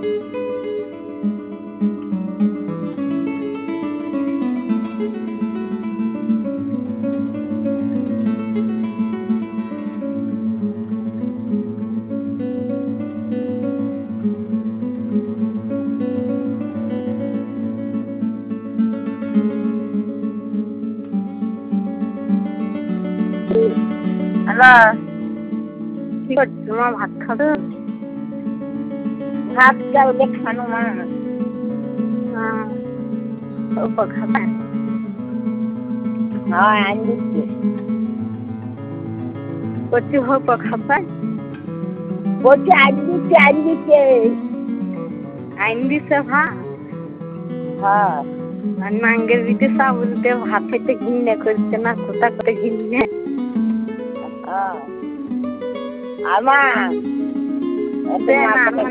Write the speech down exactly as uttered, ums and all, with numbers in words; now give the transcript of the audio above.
Hello, কি করছো মা? ভাত খাবে? ভাত চাউলে খানো মা। হ্যাঁ, অল্প খাবে? হ্যাঁ, আনি দিচ্ছি। বলছি অল্প খাবে? বলছি আনি দিচ্ছে, আনি দিচ্ছে। আনি দিচ্ছে ভাত? হ্যাঁ। আর নাঙ্গের বিটে চাউল দিয়ে ভাত খেতে ঘৃণা করছে না, কোথা করে ঘৃণা? হ্যাঁ। আমা